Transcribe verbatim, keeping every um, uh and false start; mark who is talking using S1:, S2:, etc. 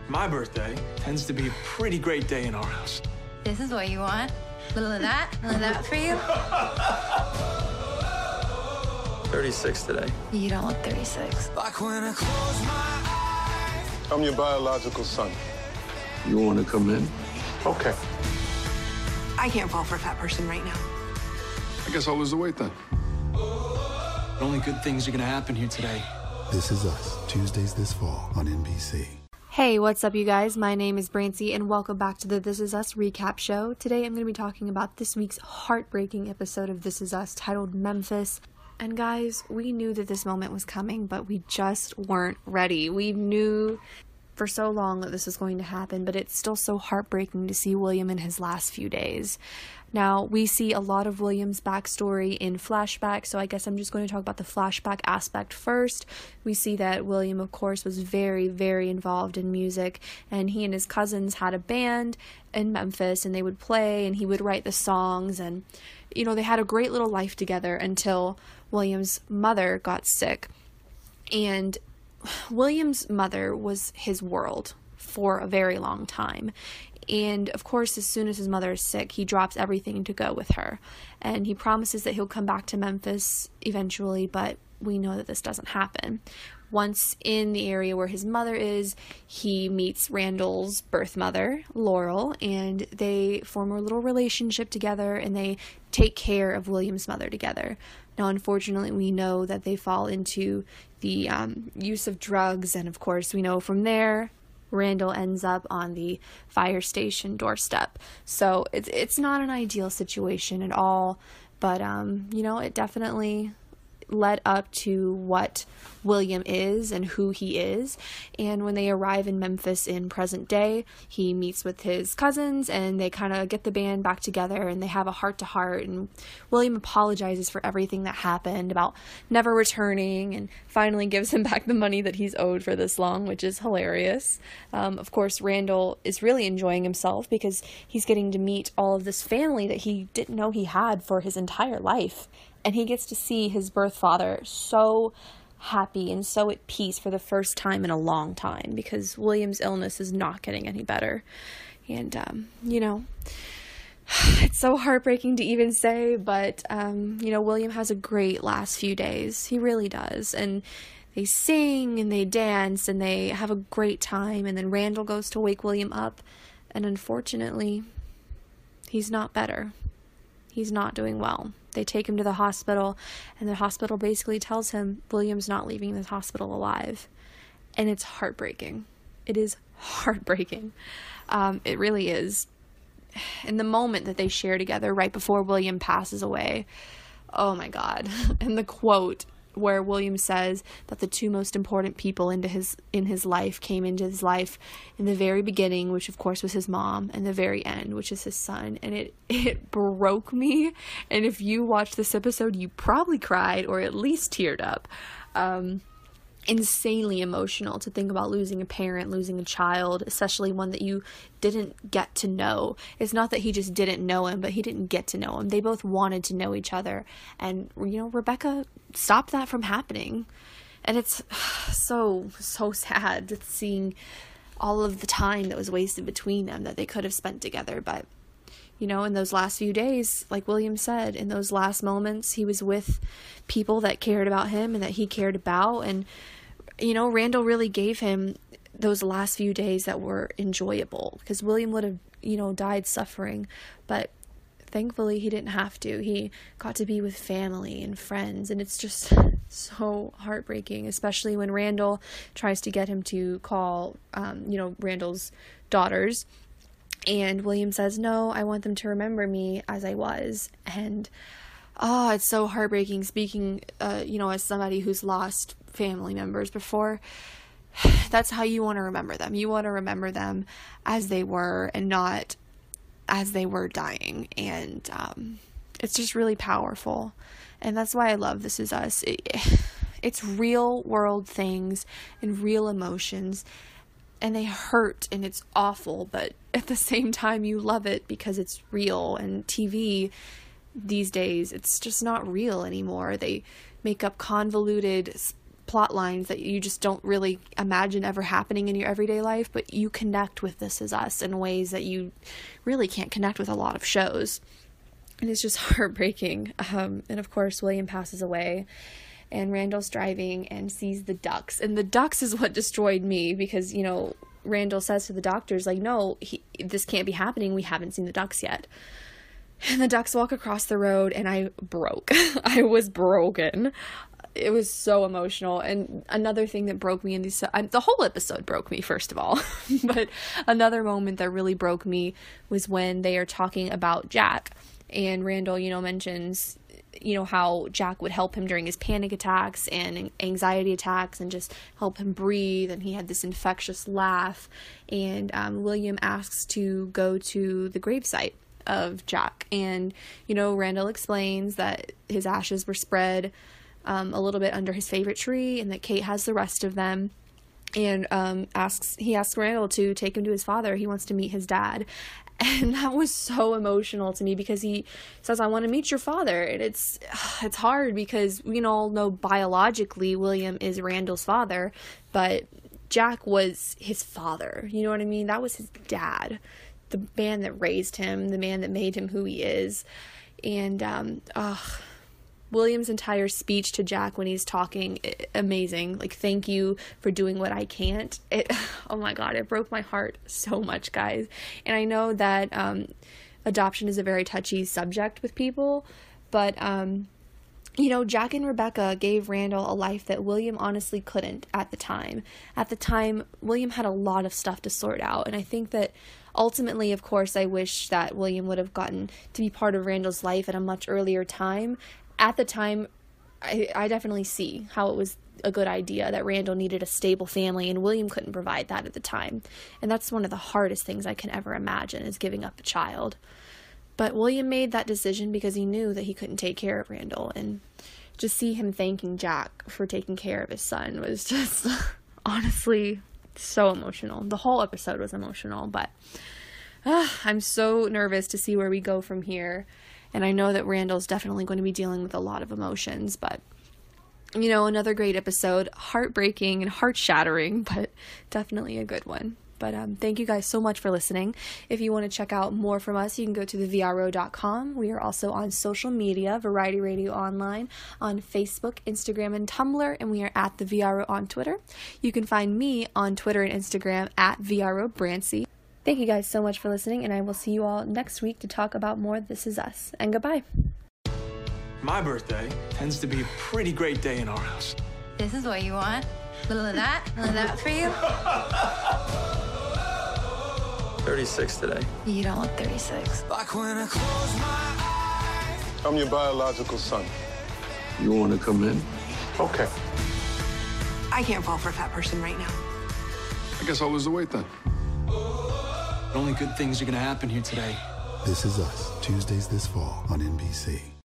S1: My birthday tends to be a pretty great day in our house.
S2: This is what you want. A little of that, a little of that for you.
S1: thirty-six today.
S2: You don't look thirty-six.
S3: Like when I close my eyes.
S4: I'm your biological son.
S5: You want to come in?
S4: Okay.
S6: I can't fall for a fat person right now.
S4: I guess I'll lose the weight then.
S1: Only good things are gonna happen here today.
S7: This Is Us, Tuesdays this fall on N B C.
S8: Hey, what's up, you guys? My name is Brancy, and welcome back to the This Is Us recap show. Today I'm going to be talking about this week's heartbreaking episode of This Is Us titled Memphis. And guys, we knew that this moment was coming, but we just weren't ready. We knew for so long that this was going to happen, but it's still so heartbreaking to see William in his last few days. Now, we see a lot of William's backstory in flashback, so I guess I'm just going to talk about the flashback aspect first. We see that William, of course, was very, very involved in music, and he and his cousins had a band in Memphis, and they would play, and he would write the songs, and, you know, they had a great little life together until William's mother got sick. And William's mother was his world for a very long time. And of course, as soon as his mother is sick, he drops everything to go with her. And he promises that he'll come back to Memphis eventually, but we know that this doesn't happen. Once in the area where his mother is, he meets Randall's birth mother, Laurel, and they form a little relationship together, and they take care of William's mother together. Now, unfortunately, we know that they fall into the um, use of drugs, and of course, we know from there, Randall ends up on the fire station doorstep. So it's it's not an ideal situation at all, but um, you know, it definitely led up to what William is and who he is. And when they arrive in Memphis in present day, he meets with his cousins and they kind of get the band back together and they have a heart to heart, and William apologizes for everything that happened about never returning and finally gives him back the money that he's owed for this long, which is hilarious. Um, of course, Randall is really enjoying himself because he's getting to meet all of this family that he didn't know he had for his entire life. And he gets to see his birth father so happy and so at peace for the first time in a long time, because William's illness is not getting any better. And, um, you know, it's so heartbreaking to even say, but, um, you know, William has a great last few days. He really does. And they sing and they dance and they have a great time. And then Randall goes to wake William up. And unfortunately, he's not better. He's not doing well. They take him to the hospital, and the hospital basically tells him William's not leaving this hospital alive. And it's heartbreaking. It is heartbreaking. Um, it really is. And the moment that they share together right before William passes away, oh my God. And the quote where William says that the two most important people into his in his life came into his life in the very beginning, which of course was his mom, and the very end, which is his son. And it it broke me. And if you watched this episode, you probably cried or at least teared up. Um, insanely emotional to think about losing a parent, losing a child, especially one that you didn't get to know. It's not that he just didn't know him, but he didn't get to know him. They both wanted to know each other. And, you know, Rebecca stopped that from happening. And it's so, so sad seeing all of the time that was wasted between them that they could have spent together. But, you know, in those last few days, like William said, in those last moments, he was with people that cared about him and that he cared about. And, you know, Randall really gave him those last few days that were enjoyable, because William would have, you know, died suffering. But thankfully, he didn't have to. He got to be with family and friends. And it's just so heartbreaking, especially when Randall tries to get him to call, um, you know, Randall's daughters. And William says, no, I want them to remember me as I was. And, oh, it's so heartbreaking speaking, uh, you know, as somebody who's lost family members before. That's how you want to remember them. You want to remember them as they were and not as they were dying. And um, it's just really powerful. And that's why I love This Is Us. It, it's real world things and real emotions. And they hurt and it's awful, but at the same time you love it because it's real. And T V these days, it's just not real anymore. They make up convoluted plot lines that you just don't really imagine ever happening in your everyday life, but you connect with This Is Us in ways that you really can't connect with a lot of shows. And it's just heartbreaking. Um, and of course, William passes away, and Randall's driving and sees the ducks. And the ducks is what destroyed me, because, you know, Randall says to the doctors, like, no, he, this can't be happening. We haven't seen the ducks yet. And the ducks walk across the road, and I broke. I was broken. It was so emotional. And another thing that broke me in these, uh, the whole episode broke me, first of all. But another moment that really broke me was when they are talking about Jack. And Randall, you know, mentions, you know, how Jack would help him during his panic attacks and anxiety attacks and just help him breathe. And he had this infectious laugh. And um, William asks to go to the gravesite of Jack. And, you know, Randall explains that his ashes were spread um, a little bit under his favorite tree, and that Kate has the rest of them. And um, asks he asks Randall to take him to his father. He wants to meet his dad. And that was so emotional to me, because he says, I want to meet your father. And it's it's hard, because we all know biologically William is Randall's father, but Jack was his father. You know what I mean? That was his dad, the man that raised him, the man that made him who he is. And um, ugh, William's entire speech to Jack when he's talking, amazing. Like, thank you for doing what I can't. It, oh my God, it broke my heart so much, guys. And I know that um, adoption is a very touchy subject with people, but, um, you know, Jack and Rebecca gave Randall a life that William honestly couldn't at the time. At the time, William had a lot of stuff to sort out, and I think that ultimately, of course, I wish that William would have gotten to be part of Randall's life at a much earlier time. At the time, I, I definitely see how it was a good idea that Randall needed a stable family, and William couldn't provide that at the time. And that's one of the hardest things I can ever imagine, is giving up a child. But William made that decision because he knew that he couldn't take care of Randall. And just see him thanking Jack for taking care of his son was just honestly so emotional. The whole episode was emotional, but uh, I'm so nervous to see where we go from here. And I know that Randall's definitely going to be dealing with a lot of emotions, but, you know, another great episode, heartbreaking and heart-shattering, but definitely a good one. But um, thank you guys so much for listening. If you want to check out more from us, you can go to the V R O dot com. We are also on social media, Variety Radio Online, on Facebook, Instagram, and Tumblr, and we are at the V R O on Twitter. You can find me on Twitter and Instagram at V R O Brancy. Thank you guys so much for listening, and I will see you all next week to talk about more This Is Us. And goodbye.
S1: My birthday tends to be a pretty great day in our house.
S2: This is what you want. A little of that, a little of that for you.
S5: thirty-six today.
S2: You don't look thirty-six.
S3: Like when I close my eyes.
S4: I'm your biological son.
S5: You want to come in?
S4: Okay.
S6: I can't fall for a fat person right now.
S4: I guess I'll lose the weight then.
S1: Only good things are gonna happen here today.
S7: This Is Us, Tuesdays this fall on N B C.